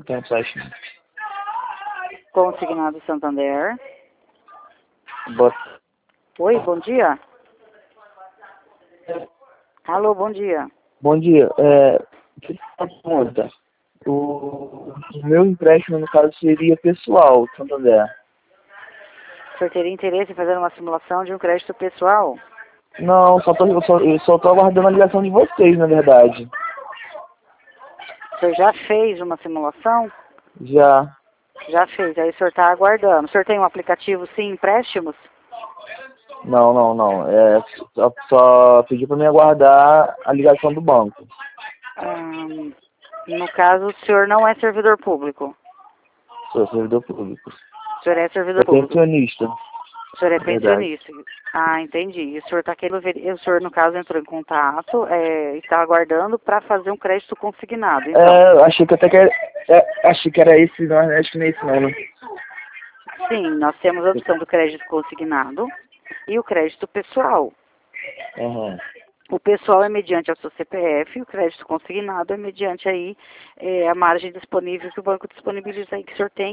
tem um site. Consignado Santander. Boa. Oi, bom dia. Alô, bom dia. Bom dia. Uma pergunta. O meu empréstimo, no caso, seria pessoal, Santander. O senhor teria interesse em fazer uma simulação de um crédito pessoal? Não, eu só tô aguardando a ligação de vocês, na verdade. O senhor já fez uma simulação? Já. Já fez, aí o senhor está aguardando. O senhor tem um aplicativo Sim Empréstimos? Não. Só pedi para me aguardar a ligação do banco. No caso, o senhor não é servidor público. Sou servidor público. O senhor é servidor Sou público. pensionista. O senhor é pensionista. Ah, entendi. E o senhor está querendo ver. O senhor, no caso, entrou em contato, está aguardando para fazer um crédito consignado. Então, Achei que até que era, achei que era esse, não, acho que não é esse não, né? sim, nós temos a opção do crédito consignado e o crédito pessoal. Uhum. O pessoal é mediante a sua CPF, o crédito consignado é mediante aí a margem disponível que o banco disponibiliza aí que o senhor tem.